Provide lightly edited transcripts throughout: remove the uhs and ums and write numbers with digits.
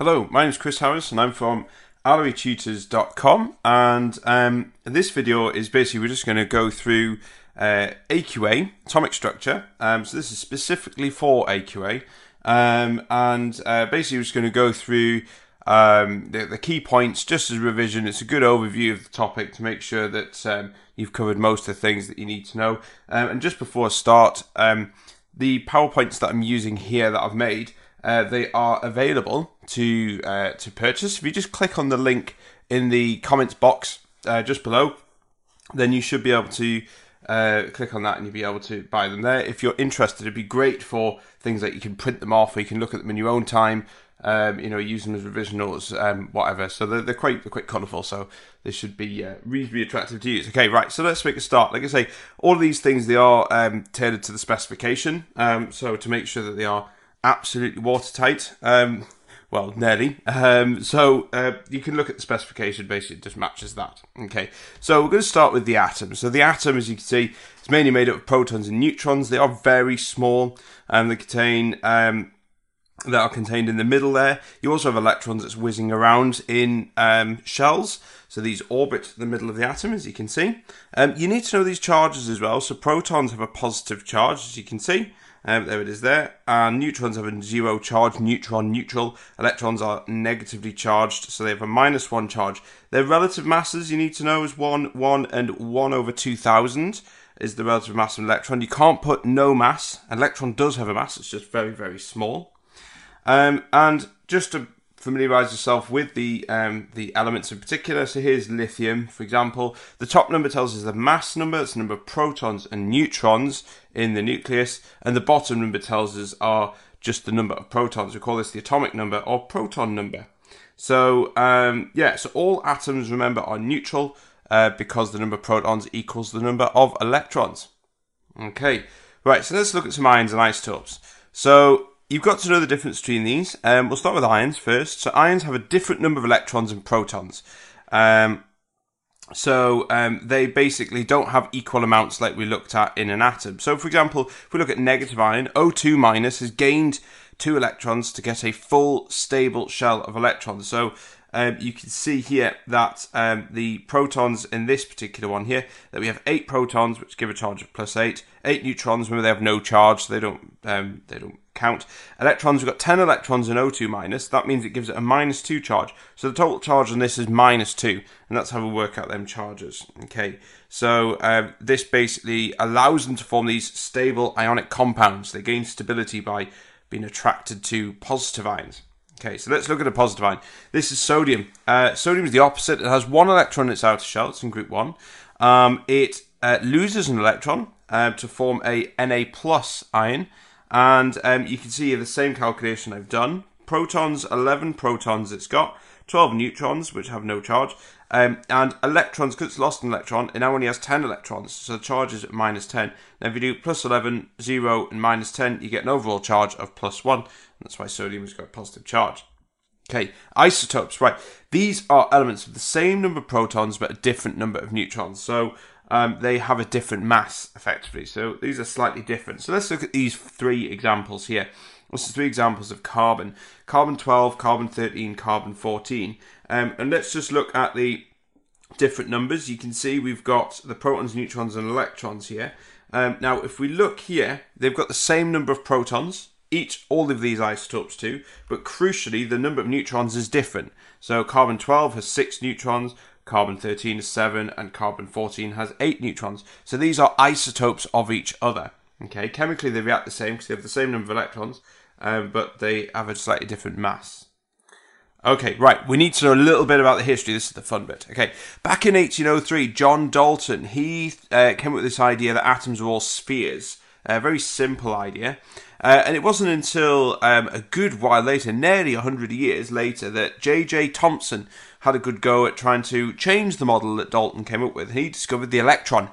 Hello, my name is Chris Harris and I'm from AlloyTutors.com, and this video is basically we're just going to go through AQA, atomic structure. So this is specifically for AQA, and basically we're just going to go through the key points just as a revision. It's a good overview of the topic to make sure that you've covered most of the things that you need to know. And just before I start, the PowerPoints that I'm using here that I've made, they are available to purchase. If you just click on the link in the comments box just below, then you should be able to click on that and you'll be able to buy them there. If you're interested, it'd be great for things like you can print them off or you can look at them in your own time, use them as revision notes, whatever. So they're quite colourful, so they should be reasonably attractive to use. Okay, right, so let's make a start. Like I say, all of these things, they are tailored to the specification, so to make sure that they are absolutely watertight, well, nearly. So you can look at the specification, basically it just matches that. Okay, so we're going to start with the atom. So the atom, as you can see, is mainly made up of protons and neutrons. They are very small, and they contain that are contained in the middle there. You also have electrons that's whizzing around in shells. So these orbit the middle of the atom, as you can see. You need to know these charges as well. So protons have a positive charge, as you can see. There it is there. And neutrons have a zero charge, neutron neutral. Electrons are negatively charged, so they have a -1 charge. Their relative masses, you need to know, is 1, 1, and 1 over 2000 is the relative mass of an electron. You can't put no mass. An electron does have a mass, it's just very, very small. And just to familiarise yourself with the elements in particular, so here's lithium, for example. The top number tells us the mass number, it's the number of protons and neutrons in the nucleus, and the bottom number tells us are just the number of protons. We call this the atomic number or proton number. So, so all atoms, remember, are neutral because the number of protons equals the number of electrons. Okay, right, so let's look at some ions and isotopes. So, you've got to know the difference between these. We'll start with ions first. So ions have a different number of electrons and protons. They basically don't have equal amounts like we looked at in an atom. So, for example, if we look at negative ion, O2 minus has gained 2 electrons to get a full stable shell of electrons. So, you can see here that the protons in this particular one here, that we have 8 protons, which give a charge of +8. 8 neutrons, remember they have no charge, so they don't count. Electrons, we've got 10 electrons in O2 minus. That means it gives it a -2 charge. So the total charge on this is -2, and that's how we work out them charges. Okay, so this basically allows them to form these stable ionic compounds. They gain stability by being attracted to positive ions. Okay, so let's look at a positive ion. This is sodium. Sodium is the opposite. It has 1 electron in its outer shell. It's in group 1. It loses an electron to form a Na plus ion. And you can see the same calculation I've done. Protons, 11 protons it's got. 12 neutrons, which have no charge. And electrons, because it's lost an electron, it now only has 10 electrons. So the charge is at -10. Now if you do +11, 0, and -10, you get an overall charge of +1. And that's why sodium has got a positive charge. Okay, isotopes, right. These are elements with the same number of protons, but a different number of neutrons. So they have a different mass, effectively. So these are slightly different. So let's look at these 3 examples here. This is 3 examples of carbon. Carbon-12, carbon-13, carbon-14. And let's just look at the different numbers. You can see we've got the protons, neutrons, and electrons here. Now, if we look here, they've got the same number of protons, all of these isotopes too, but crucially, the number of neutrons is different. So carbon-12 has 6 neutrons, carbon-13 is 7, and carbon-14 has 8 neutrons. So these are isotopes of each other. Okay, chemically they react the same because they have the same number of electrons, but they have a slightly different mass. Okay, right, we need to know a little bit about the history. This is the fun bit. Okay, back in 1803, John Dalton, he came up with this idea that atoms are all spheres. A very simple idea. And it wasn't until a good while later, nearly 100 years later, that J.J. Thomson had a good go at trying to change the model that Dalton came up with. He discovered the electron.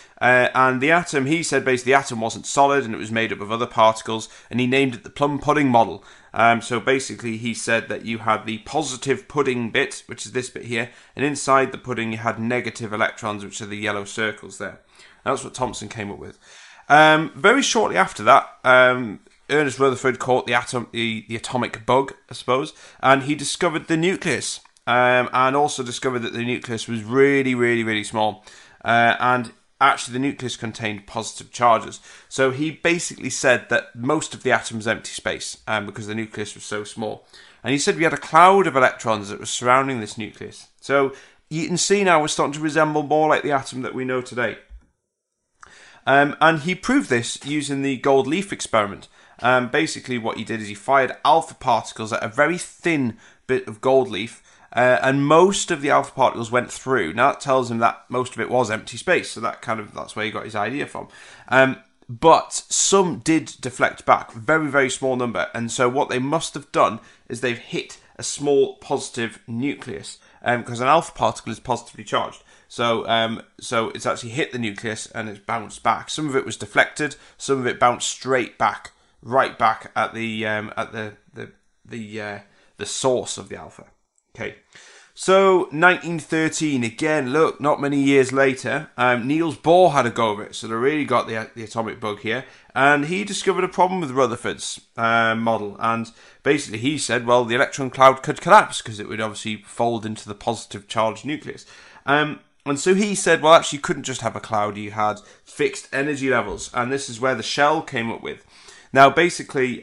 And the atom, he said basically the atom wasn't solid and it was made up of other particles, and he named it the plum pudding model. So basically he said that you had the positive pudding bit, which is this bit here, and inside the pudding you had negative electrons, which are the yellow circles there. And that's what Thomson came up with. Very shortly after that, Ernest Rutherford caught the atomic bug, I suppose, and he discovered the nucleus, and also discovered that the nucleus was really, really, really small, and actually the nucleus contained positive charges. So he basically said that most of the atom was empty space, because the nucleus was so small. And he said we had a cloud of electrons that was surrounding this nucleus. So you can see now we're starting to resemble more like the atom that we know today. And he proved this using the gold leaf experiment. Basically what he did is he fired alpha particles at a very thin bit of gold leaf, and most of the alpha particles went through. Now that tells him that most of it was empty space, so that's where he got his idea from. But some did deflect back, very, very small number, and so what they must have done is they've hit a small positive nucleus, because an alpha particle is positively charged. So it's actually hit the nucleus and it's bounced back. Some of it was deflected, some of it bounced straight back, right back at the source of the alpha. Okay, so 1913 again. Look, not many years later, Niels Bohr had a go of it. So they really got the atomic bug here, and he discovered a problem with Rutherford's model. And basically, he said, well, the electron cloud could collapse because it would obviously fold into the positive charged nucleus. And so he said, well, actually, you couldn't just have a cloud, you had fixed energy levels. And this is where the shell came up with. Now, basically,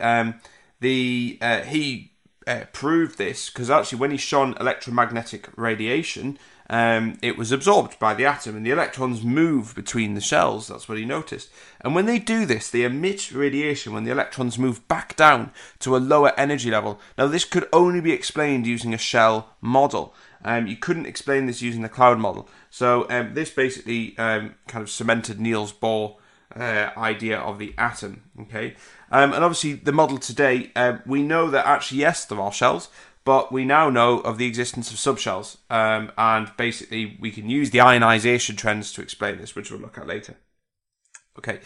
he proved this because actually when he shone electromagnetic radiation, it was absorbed by the atom and the electrons move between the shells. That's what he noticed. And when they do this, they emit radiation when the electrons move back down to a lower energy level. Now, this could only be explained using a shell model. You couldn't explain this using the cloud model. So this basically kind of cemented Niels Bohr idea of the atom. Okay, and obviously the model today, we know that actually yes, there are shells, but we now know of the existence of subshells, and basically we can use the ionization trends to explain this, which we'll look at later. Okay.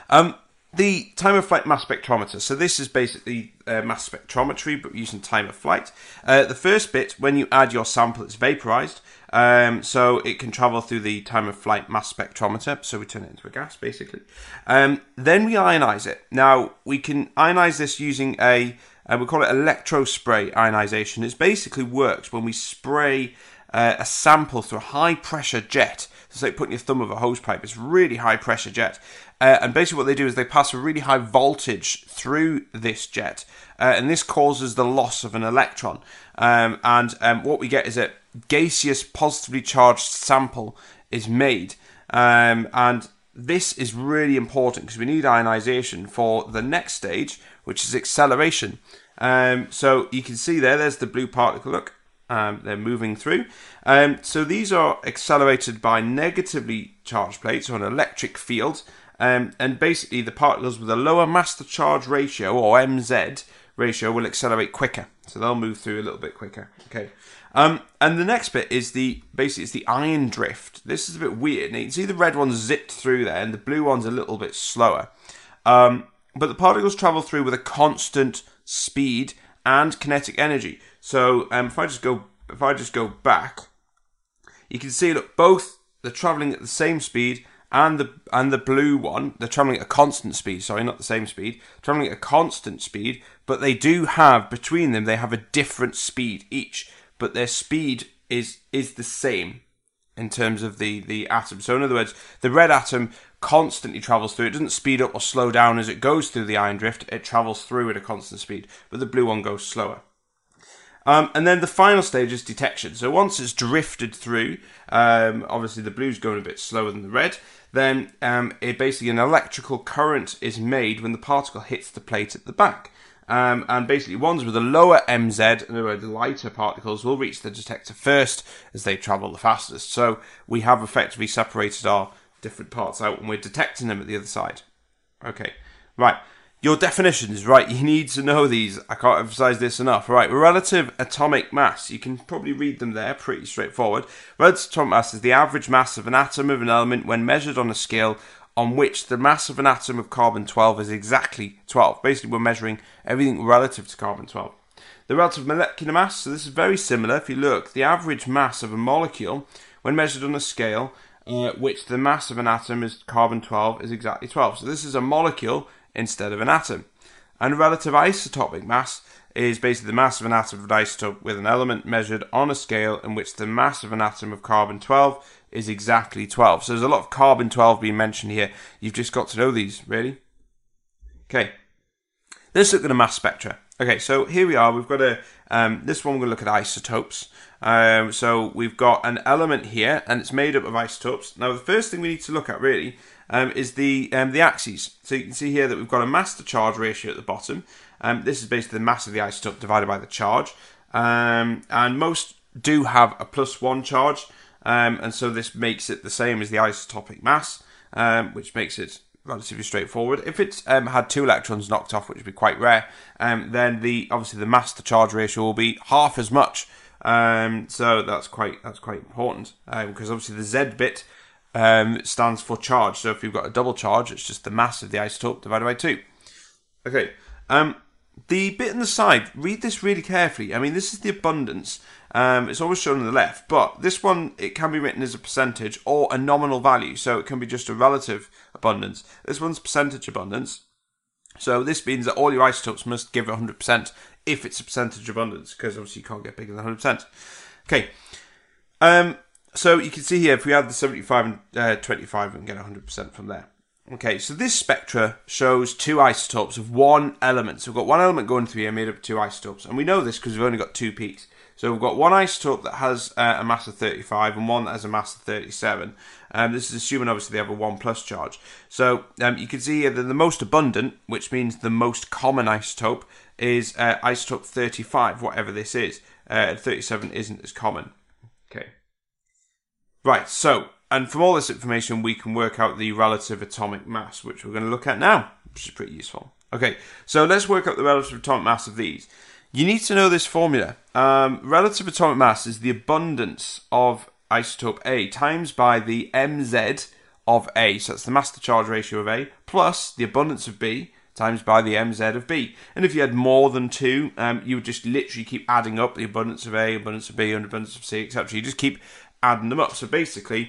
The time of flight mass spectrometer. So this is basically mass spectrometry, but using time of flight. The first bit, when you add your sample, it's vaporized. So it can travel through the time of flight mass spectrometer. So we turn it into a gas, basically. Then we ionize it. Now, we can ionize this using we call it electrospray ionization. It basically works when we spray a sample through a high pressure jet. It's like putting your thumb over a hose pipe. It's really high pressure jet. And basically what they do is they pass a really high voltage through this jet. And this causes the loss of an electron. And what we get is a gaseous positively charged sample is made. And this is really important because we need ionization for the next stage, which is acceleration. So you can see there's the blue particle. Look. They're moving through. So these are accelerated by negatively charged plates or an electric field. And basically the particles with a lower mass to charge ratio, or MZ ratio, will accelerate quicker. So they'll move through a little bit quicker. Okay. And the next bit is the ion drift. This is a bit weird. Now you can see the red one's zipped through there and the blue one's a little bit slower. But the particles travel through with a constant speed and kinetic energy. So if I just go back, you can see, look, both they're traveling at the same speed, and the blue one, they're traveling at a constant speed. Sorry, not the same speed. Traveling at a constant speed, but they do have between them, they have a different speed each, but their speed is the same in terms of the atom. So in other words, the red atom constantly travels through. It doesn't speed up or slow down as it goes through the ion drift. It travels through at a constant speed, but the blue one goes slower. And then the final stage is detection. So once it's drifted through, obviously the blue's going a bit slower than the red, then it basically an electrical current is made when the particle hits the plate at the back. And basically ones with a lower MZ, in other words, the lighter particles, will reach the detector first as they travel the fastest. So we have effectively separated our different parts out and we're detecting them at the other side. Okay, right. Your definitions, right, you need to know these. I can't emphasize this enough. Right, relative atomic mass. You can probably read them there, pretty straightforward. Relative atomic mass is the average mass of an atom of an element when measured on a scale on which the mass of an atom of carbon-12 is exactly 12. Basically, we're measuring everything relative to carbon-12. The relative molecular mass, so this is very similar. If you look, the average mass of a molecule when measured on a scale which the mass of an atom is carbon-12 is exactly 12. So this is a molecule instead of an atom. And relative isotopic mass is basically the mass of an atom of an isotope with an element measured on a scale in which the mass of an atom of carbon-12 is exactly 12. So there's a lot of carbon-12 being mentioned here. You've just got to know these, really. Okay, let's look at a mass spectra. Okay, so here we are. We've got this one we're going to look at isotopes. So we've got an element here, and it's made up of isotopes. Now, the first thing we need to look at, really, is the axes. So you can see here that we've got a mass to charge ratio at the bottom. This is basically the mass of the isotope divided by the charge. And most do have a +1 charge, and so this makes it the same as the isotopic mass, which makes it relatively straightforward. If it's had 2 electrons knocked off, which would be quite rare, then obviously the mass to charge ratio will be half as much. So that's quite important, because obviously the Z bit stands for charge. So if you've got a double charge, it's just the mass of the isotope divided by 2. Okay. The bit on the side, read this really carefully. I mean, this is the abundance. It's always shown on the left, but this one, it can be written as a percentage or a nominal value. So it can be just a relative abundance. This one's percentage abundance. So this means that all your isotopes must give 100% if it's a percentage abundance, because obviously you can't get bigger than 100%. Okay. So you can see here, if we add the 75 and 25, we can get 100% from there. Okay, so this spectra shows 2 isotopes of one element. So we've got one element going through here made up of 2 isotopes. And we know this because we've only got 2 peaks. So we've got one isotope that has a mass of 35 and one that has a mass of 37. This is assuming obviously they have a 1+ charge. So you can see here that the most abundant, which means the most common isotope, is isotope 35, whatever this is. 37 isn't as common. Okay. Right, so, and from all this information, we can work out the relative atomic mass, which we're going to look at now, which is pretty useful. Okay, so let's work out the relative atomic mass of these. You need to know this formula. Relative atomic mass is the abundance of isotope A times by the mz of A, so that's the mass to charge ratio of A, plus the abundance of B times by the mz of B. And if you had more than 2, you would just literally keep adding up the abundance of A, abundance of B, and abundance of C, etc. You just keep adding them up. So basically,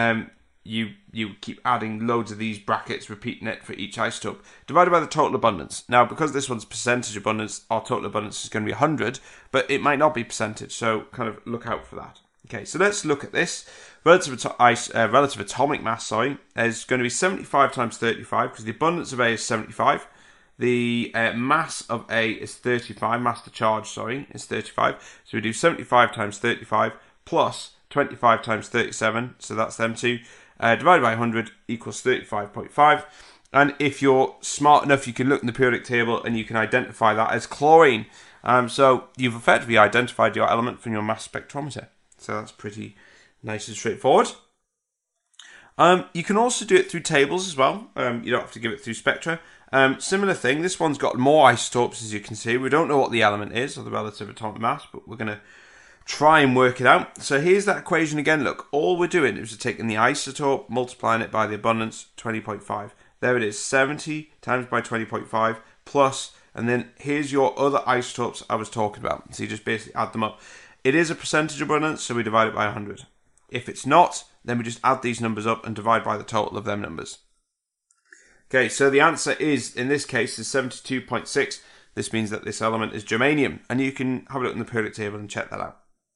you keep adding loads of these brackets, repeating it for each isotope, divided by the total abundance. Now, because this one's percentage abundance, our total abundance is going to be 100, but it might not be percentage, so kind of look out for that. Okay, so let's look at this. Relative atomic mass, is going to be 75 times 35, because the abundance of A is 75. The mass of A is 35, mass to charge, is 35. So we do 75 times 35 plus 25 times 37, so that's them two, divided by 100 equals 35.5. And if you're smart enough, you can look in the periodic table and you can identify that as chlorine. So you've effectively identified your element from your mass spectrometer. So that's pretty nice and straightforward. You can also do it through tables as well. You don't have to give it through spectra. Similar thing, this one's got more isotopes, as you can see. We don't know what the element is, or the relative atomic mass, but we're going to try and work it out. So here's that equation again. Look, all we're doing is we're taking the isotope, multiplying it by the abundance, 20.5. There it is, 70 times by 20.5 plus, and then here's your other isotopes I was talking about. So you just basically add them up. It is a percentage abundance, so we divide it by 100. If it's not, then we just add these numbers up and divide by the total of them numbers. Okay, so the answer is, in this case, is 72.6. This means that this element is germanium, and you can have a look in the periodic table and check that out.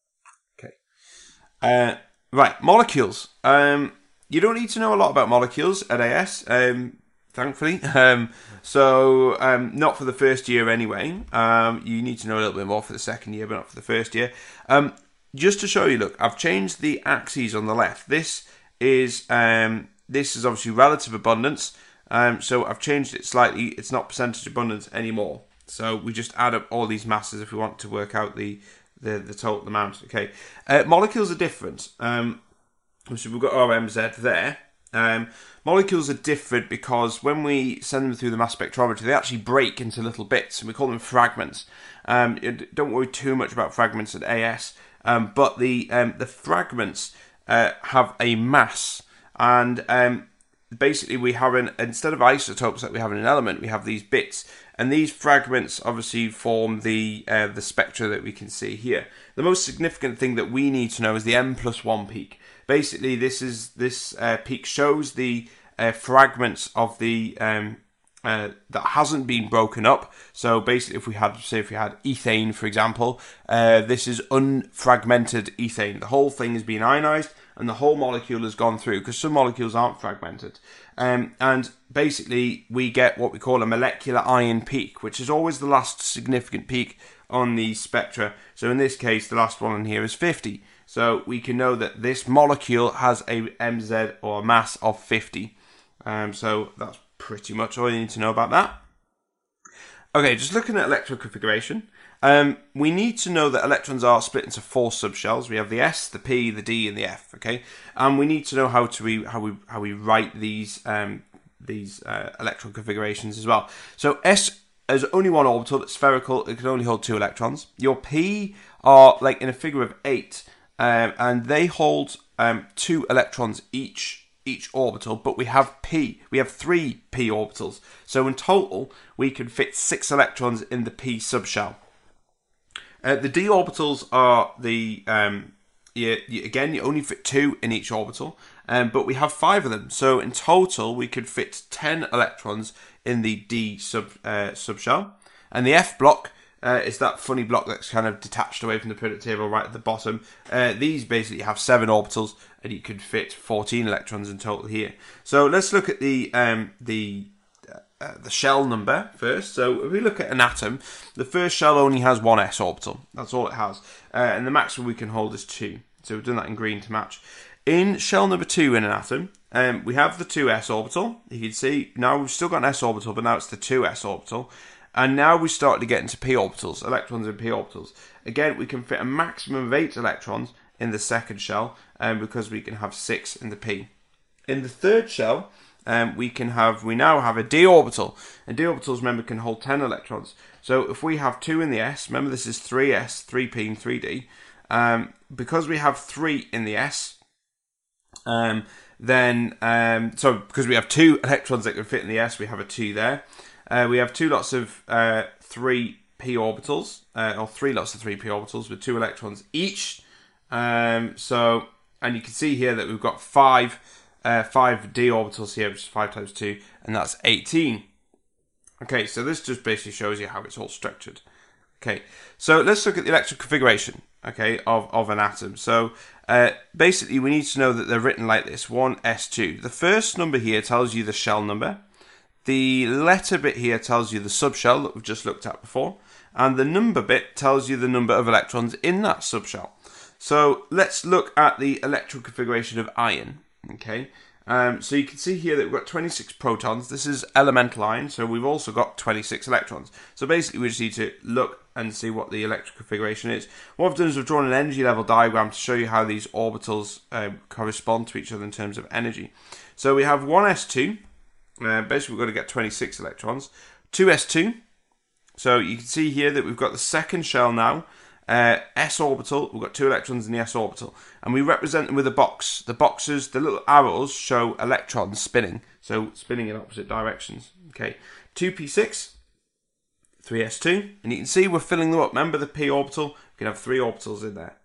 Right, molecules. You don't need to know a lot about molecules at AS, thankfully. So not for the first year anyway. You need to know a little bit more for the second year, but not for the first year. Just to show you, look, I've changed the axes on the left. This is obviously relative abundance. So I've changed it slightly. It's not percentage abundance anymore. So we just add up all these masses if we want to work out the total amount. Okay, molecules are different. So we've got our MZ there. Molecules are different because when we send them through the mass spectrometer, they actually break into little bits, and we call them fragments. Don't worry too much about fragments at AS, but the fragments have a mass, and basically we have instead of isotopes that we have in an element, we have these bits. And these fragments obviously form the spectra that we can see here. The most significant thing that we need to know is the M+1 peak. Basically, this peak shows the fragments of the that hasn't been broken up. So basically, if we had ethane, for example, this is unfragmented ethane. The whole thing has been ionized, and the whole molecule has gone through, because some molecules aren't fragmented. And basically, we get what we call a molecular ion peak, which is always the last significant peak on the spectra. So in this case, the last one on here is 50. So we can know that this molecule has a MZ, or a mass, of 50. So that's pretty much all you need to know about that. Okay, just looking at electron configuration, we need to know that electrons are split into 4 subshells. We have the S, the P, the D, and the F. Okay, and we need to know how we write these electron configurations as well. So S has only one orbital. It's spherical. It can only hold 2 electrons. Your P are like in a figure of 8, and they hold 2 electrons each orbital, but we have 3 p orbitals. So in total, we can fit 6 electrons in the p subshell. The d orbitals are the again, you only fit 2 in each orbital, but we have 5 of them. So in total, we could fit 10 electrons in the d subshell. And the f block is that funny block that's kind of detached away from the periodic table right at the bottom. These basically have 7 orbitals, and you could fit 14 electrons in total here. So let's look at the shell number first. So if we look at an atom, the first shell only has 1 s orbital. That's all it has, and the maximum we can hold is 2. So we've done that in green to match. In shell number 2 in an atom, we have the 2s orbital. You can see now we've still got an s orbital, but now it's the 2s orbital. And now we start to get into p orbitals, electrons in p orbitals. Again, we can fit a maximum of 8 electrons in the second shell, because we can have 6 in the p. In the third shell, we now have a d orbital. And d orbitals, remember, can hold 10 electrons. So if we have 2 in the s, remember this is 3s, 3p, and 3d. Because we have 3 in the s, because we have 2 electrons that can fit in the s, we have a 2 there. We have 2 lots of 3p orbitals, or 3 lots of 3p orbitals with 2 electrons each. And you can see here that we've got 5 d orbitals here, which is 5 times 2, and that's 18. Okay, so this just basically shows you how it's all structured. Okay, so let's look at the electron configuration, okay, of an atom. So basically, we need to know that they're written like this: 1s2. The first number here tells you the shell number. The letter bit here tells you the subshell that we've just looked at before, and the number bit tells you the number of electrons in that subshell. So let's look at the electron configuration of iron. Okay, so you can see here that we've got 26 protons. This is elemental iron, so we've also got 26 electrons. So basically, we just need to look and see what the electron configuration is. What I've done is we've drawn an energy level diagram to show you how these orbitals correspond to each other in terms of energy. So we have 1s2. Basically, we've got to get 26 electrons. 2s2. So you can see here that we've got the second shell now. S orbital. We've got 2 electrons in the s orbital. And we represent them with a box. The boxes, the little arrows, show electrons spinning. So spinning in opposite directions. Okay. 2p6. 3s2. And you can see we're filling them up. Remember the p orbital? We can have 3 orbitals in there.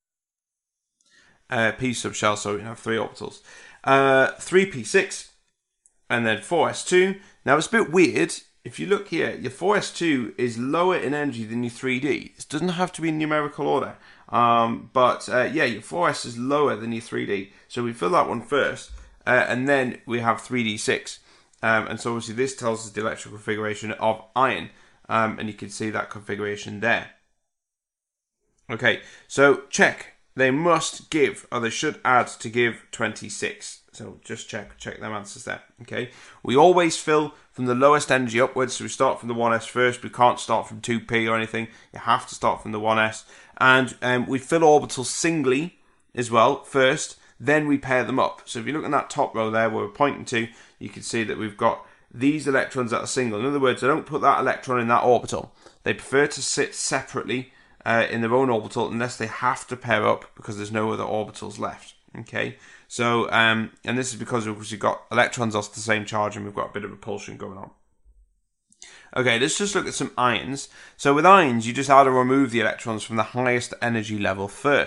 P subshell, so we can have 3 orbitals. 3p6. And then 4s2. Now it's a bit weird. If you look here, your 4s2 is lower in energy than your 3d. It doesn't have to be in numerical order. But your 4s is lower than your 3d. So we fill that one first. And then we have 3d6. And so obviously this tells us the electrical configuration of iron. And you can see that configuration there. Okay, so check. They must give, or they should add to give 26. So just check them answers there. Okay, we always fill from the lowest energy upwards. So we start from the 1s first. We can't start from 2p or anything. You have to start from the 1s. And we fill orbitals singly as well first. Then we pair them up. So if you look at that top row there where we're pointing to, you can see that we've got these electrons that are single. In other words, they don't put that electron in that orbital. They prefer to sit separately in their own orbital unless they have to pair up because there's no other orbitals left. Okay, so and this is because we've got electrons off the same charge and we've got a bit of repulsion going on. Okay, let's just look at some ions. So with ions, you just add or remove the electrons from the highest energy level first.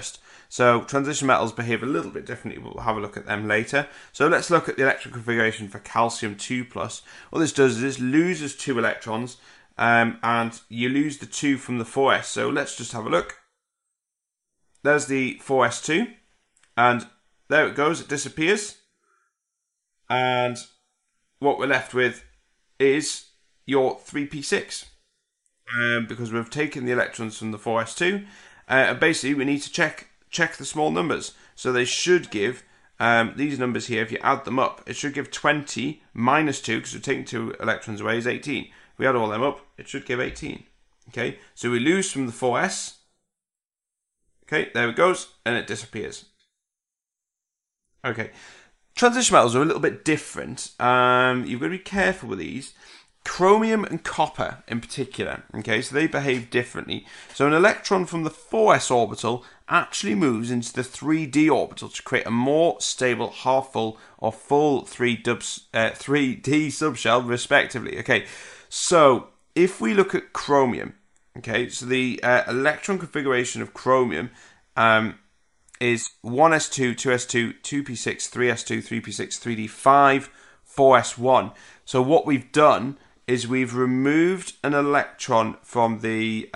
So transition metals behave a little bit differently, but we'll have a look at them later. So let's look at the electron configuration for calcium 2+. What this does is this loses 2 electrons, and you lose the 2 from the 4s. So let's just have a look. There's the 4s2, and there it goes, it disappears. And what we're left with is your 3p6, because we've taken the electrons from the 4s2. Basically, we need to check the small numbers. So they should give, these numbers here, if you add them up, it should give 20 minus 2, because we're taking 2 electrons away, is 18. If we add all them up, it should give 18. Okay, so we lose from the 4s. Okay, there it goes, and it disappears. Okay, transition metals are a little bit different. You've got to be careful with these. Chromium and copper in particular, okay, so they behave differently. So an electron from the 4s orbital actually moves into the 3d orbital to create a more stable half-full or full 3d subshell, respectively. Okay, so if we look at chromium, okay, so the electron configuration of chromium is 1s2, 2s2, 2p6, 3s2, 3p6, 3d5, 4s1. So what we've done is we've removed an electron from the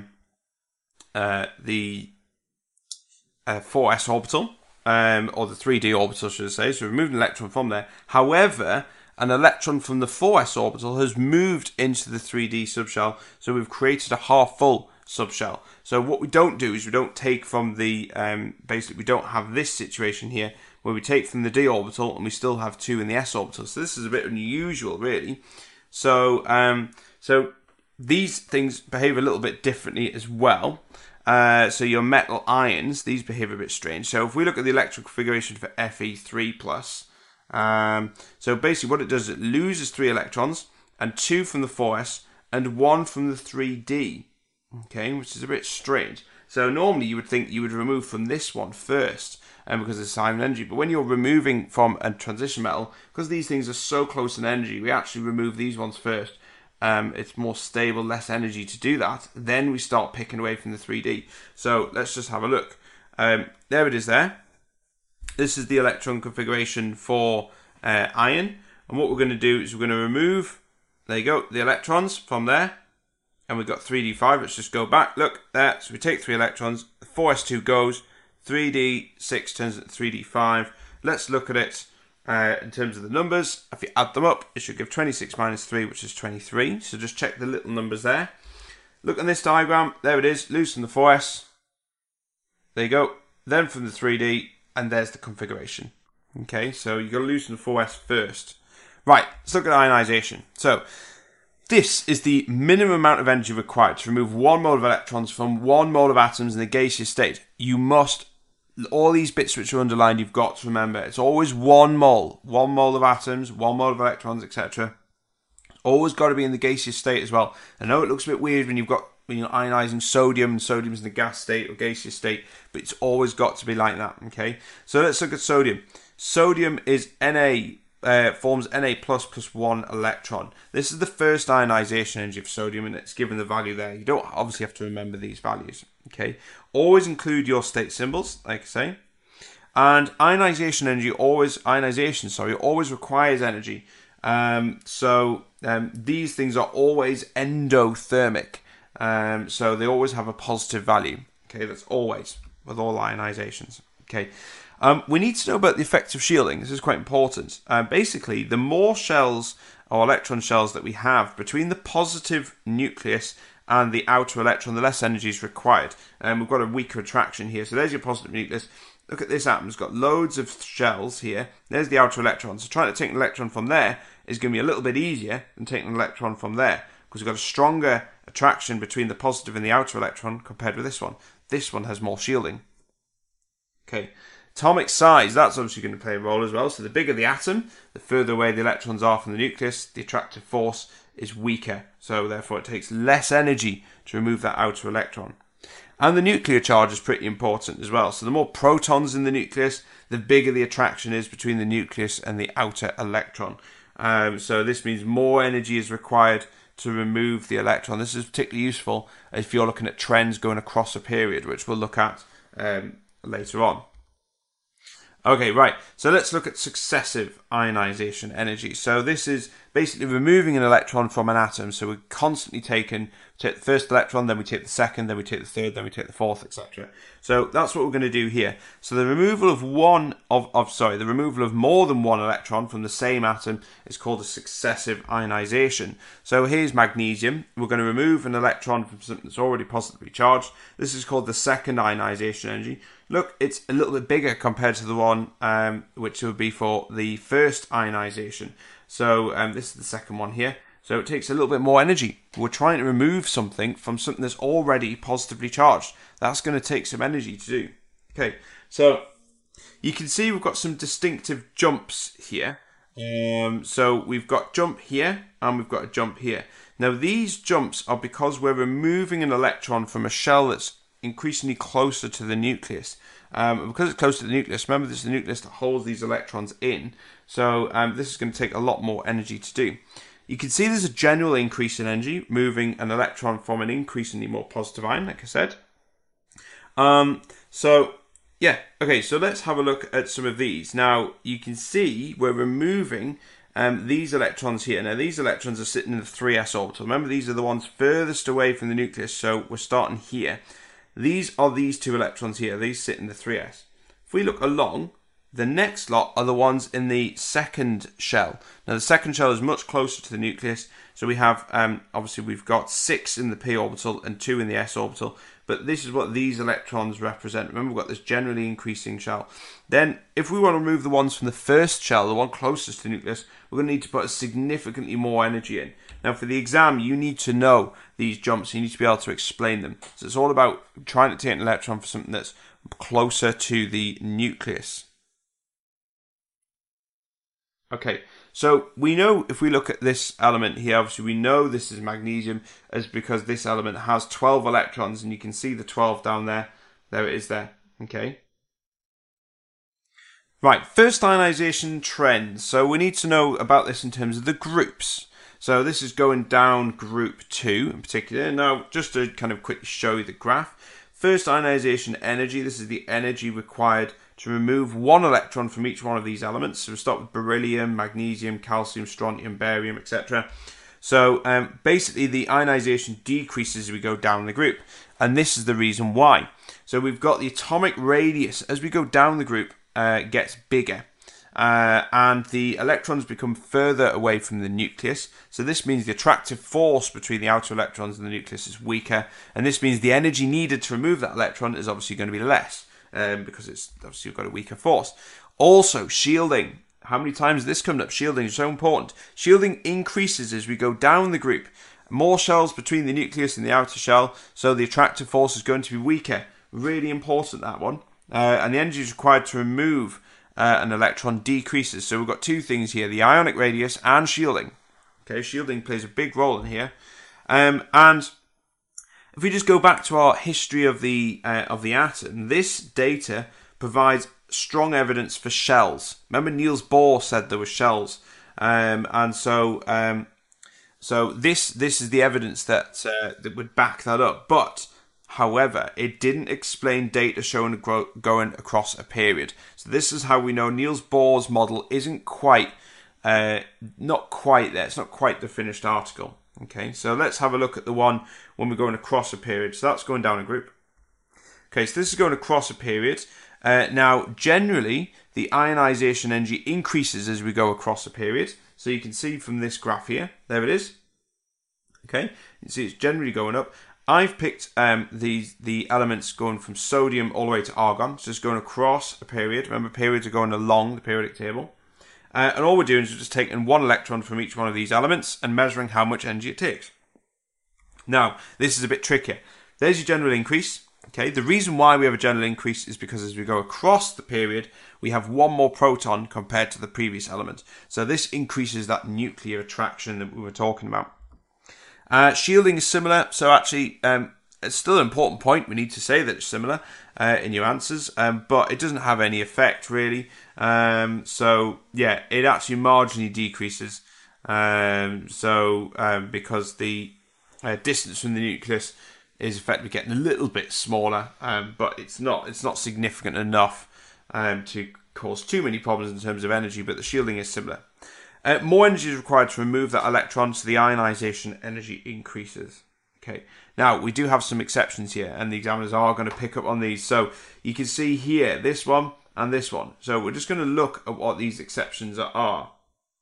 4s orbital, or the 3d orbital, should I say. So we've removed an electron from there. However, an electron from the 4s orbital has moved into the 3d subshell, so we've created a half-full subshell. So what we don't do is we don't take from the, basically we don't have this situation here, where we take from the d orbital and we still have 2 in the s orbital. So this is a bit unusual, really. So, so these things behave a little bit differently as well. So your metal ions, these behave a bit strange. So if we look at the electron configuration for Fe3+, so basically what it does is it loses 3 electrons, and 2 from the 4s, and 1 from the 3d, okay, which is a bit strange. So normally you would think you would remove from this one first, because it's high in energy. But when you're removing from a transition metal, because these things are so close in energy, we actually remove these ones first. It's more stable, less energy to do that. Then we start picking away from the 3D. So let's just have a look. There it is there. This is the electron configuration for iron. And what we're going to do is we're going to remove, there you go, the electrons from there. And we've got 3d5. Let's just go back. Look, there. So we take 3 electrons. The 4s2 goes. 3d6 turns into 3d5. Let's look at it in terms of the numbers. If you add them up, it should give 26 minus 3, which is 23. So just check the little numbers there. Look at this diagram. There it is. Loosen the 4s. There you go. Then from the 3d, and there's the configuration. Okay, so you've got to loosen the 4s first. Right, let's look at ionization. So this is the minimum amount of energy required to remove 1 mole of electrons from 1 mole of atoms in the gaseous state. You must, all these bits which are underlined, you've got to remember, it's always 1 mole. 1 mole of atoms, 1 mole of electrons, etc. Always got to be in the gaseous state as well. I know it looks a bit weird when you're ionizing sodium, and sodium's in the gas state or gaseous state, but it's always got to be like that, okay? So let's look at sodium. Sodium is Na, forms Na plus 1 electron. This is the first ionization energy of sodium, and it's given the value there. You don't obviously have to remember these values, okay? Always include your state symbols, like I say. And ionization always requires energy. These things are always endothermic. So they always have a positive value. Okay, that's always with all ionizations. Okay. We need to know about the effects of shielding. This is quite important. Basically, the more shells or electron shells that we have between the positive nucleus and the outer electron, the less energy is required. We've got a weaker attraction here. So there's your positive nucleus. Look at this atom. It's got loads of shells here. There's the outer electron. So trying to take an electron from there is going to be a little bit easier than taking an electron from there, because we've got a stronger attraction between the positive and the outer electron compared with this one. This one has more shielding. Okay. Atomic size, that's obviously going to play a role as well. So the bigger the atom, the further away the electrons are from the nucleus, the attractive force is weaker. So therefore it takes less energy to remove that outer electron. And the nuclear charge is pretty important as well. So the more protons in the nucleus, the bigger the attraction is between the nucleus and the outer electron. So this means more energy is required to remove the electron. This is particularly useful if you're looking at trends going across a period, which we'll look at later on. Okay, right. So let's look at successive ionization energy. So this is basically removing an electron from an atom. So we're constantly take the first electron, then we take the second, then we take the third, then we take the fourth, etc. So that's what we're going to do here. So the removal of the removal of more than one electron from the same atom is called a successive ionization. So here's magnesium. We're going to remove an electron from something that's already positively charged. This is called the second ionization energy. Look, it's a little bit bigger compared to the one which would be for the first ionization. So this is the second one here. So it takes a little bit more energy. We're trying to remove something from something that's already positively charged. That's going to take some energy to do. Okay, so you can see we've got some distinctive jumps here. So we've got jump here and we've got a jump here. Now these jumps are because we're removing an electron from a shell that's increasingly closer to the nucleus. Because it's close to the nucleus, remember this is the nucleus that holds these electrons in. So this is going to take a lot more energy to do. You can see there's a general increase in energy, moving an electron from an increasingly more positive ion, like I said. So let's have a look at some of these. Now, you can see we're removing these electrons here. Now, these electrons are sitting in the 3s orbital. Remember, these are the ones furthest away from the nucleus, so we're starting here. These are these two electrons here. These sit in the 3s. If we look along, the next lot are the ones in the second shell. Now, the second shell is much closer to the nucleus, so we have, obviously, we've got 6 in the p orbital and 2 in the s orbital, but this is what these electrons represent. Remember, we've got this generally increasing shell. Then, if we want to remove the ones from the first shell, the one closest to the nucleus, we're going to need to put significantly more energy in. Now, for the exam, you need to know these jumps. You need to be able to explain them. So it's all about trying to take an electron for something that's closer to the nucleus. Okay, so we know if we look at this element here, obviously we know this is magnesium as because this element has 12 electrons, and you can see the 12 down there. There it is there, okay? Right, first ionization trends. So we need to know about this in terms of the groups. So this is going down group 2 in particular. Now, just to kind of quickly show you the graph. First ionization energy, this is the energy required to remove one electron from each one of these elements. So we start with beryllium, magnesium, calcium, strontium, barium, etc. So basically the ionization decreases as we go down the group. And this is the reason why. So we've got the atomic radius as we go down the group gets bigger. And the electrons become further away from the nucleus. So this means the attractive force between the outer electrons and the nucleus is weaker. And this means the energy needed to remove that electron is obviously going to be less. Because it's obviously got a weaker force. Also, shielding. How many times has this come up? Shielding is so important. Shielding increases as we go down the group. More shells between the nucleus and the outer shell, so the attractive force is going to be weaker. Really important, that one. And the energy required to remove an electron decreases. So we've got two things here, the ionic radius and shielding. Okay, shielding plays a big role in here. And if we just go back to our history of the atom, this data provides strong evidence for shells. Remember, Niels Bohr said there were shells, so this is the evidence that would back that up. But however, it didn't explain data showing going across a period. So this is how we know Niels Bohr's model isn't quite not quite there. It's not quite the finished article. Okay, so let's have a look at the one when we're going across a period. So that's going down a group. Okay, so this is going across a period. Now, generally, the ionization energy increases as we go across a period. So you can see from this graph here, there it is. Okay, you can see it's generally going up. I've picked the elements going from sodium all the way to argon. So it's going across a period. Remember, periods are going along the periodic table. And all we're doing is we're just taking one electron from each one of these elements and measuring how much energy it takes. Now, this is a bit trickier. There's your general increase. Okay, the reason why we have a general increase is because as we go across the period, we have one more proton compared to the previous element. So this increases that nuclear attraction that we were talking about. Shielding is similar. So actually, it's still an important point. We need to say that it's similar in your answers, but it doesn't have any effect really. So yeah, it actually marginally decreases. Because the distance from the nucleus is effectively getting a little bit smaller, but it's not significant enough to cause too many problems in terms of energy, but the shielding is similar. More energy is required to remove that electron, so the ionization energy increases. Okay, now we do have some exceptions here, and the examiners are going to pick up on these. So you can see here, this one and this one. So we're just going to look at what these exceptions are.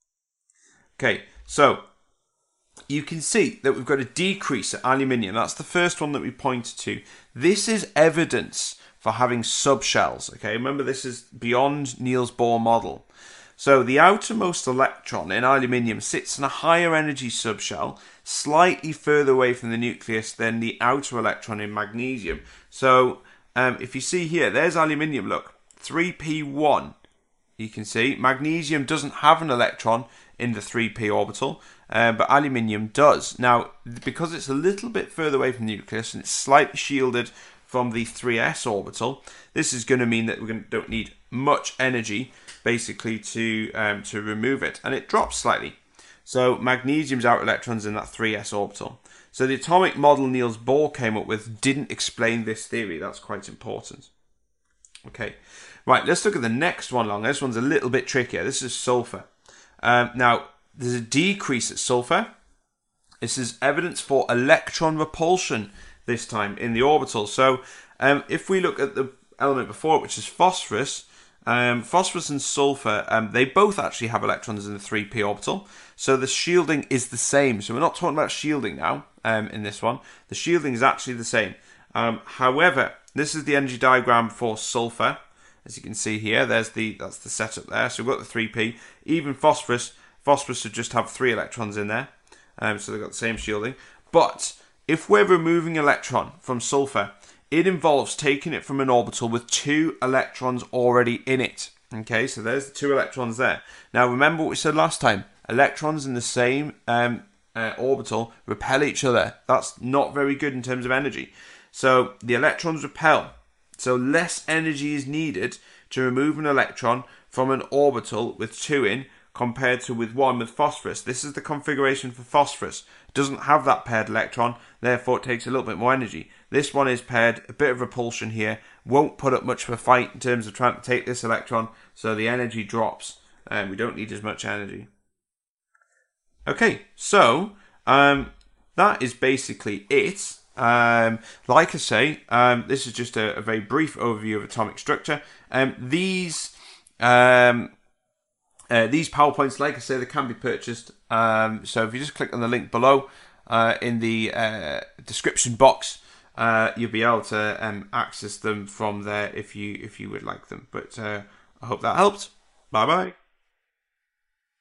Okay, so you can see that we've got a decrease at aluminium. That's the first one that we pointed to. This is evidence for having subshells. Okay, remember this is beyond Niels Bohr model. So the outermost electron in aluminium sits in a higher energy subshell, slightly further away from the nucleus than the outer electron in magnesium. So if you see here, there's aluminium, look, 3p1. You can see magnesium doesn't have an electron in the 3p orbital, but aluminium does. Now, because it's a little bit further away from the nucleus and it's slightly shielded from the 3s orbital, this is going to mean that we don't need much energy basically to remove it, and it drops slightly. So magnesium's outer electrons in that 3s orbital. So the atomic model Niels Bohr came up with didn't explain this theory. That's quite important. Okay, right, let's look at the next one along. This one's a little bit trickier. This is sulfur. Now, there's a decrease at sulfur. This is evidence for electron repulsion this time in the orbital. So if we look at the element before it, which is phosphorus, phosphorus and sulfur, they both actually have electrons in the 3p orbital. So the shielding is the same. So we're not talking about shielding now in this one. The shielding is actually the same. However, this is the energy diagram for sulfur. As you can see here, that's the setup there. So we've got the 3p. Even phosphorus would just have 3 electrons in there. So they've got the same shielding. But if we're removing an electron from sulfur, it involves taking it from an orbital with 2 electrons already in it. Okay, so there's the 2 electrons there. Now remember what we said last time. Electrons in the same orbital repel each other. That's not very good in terms of energy. So the electrons repel. So less energy is needed to remove an electron from an orbital with 2 in compared to with 1 with phosphorus. This is the configuration for phosphorus. It doesn't have that paired electron, therefore it takes a little bit more energy. This one is paired, a bit of repulsion here, won't put up much of a fight in terms of trying to take this electron, so the energy drops and we don't need as much energy. Okay, so that is basically it. Like I say, this is just a very brief overview of atomic structure. These PowerPoints, like I say, they can be purchased. So if you just click on the link below in the description box, you'll be able to access them from there if you would like them. But I hope that helped. Bye bye.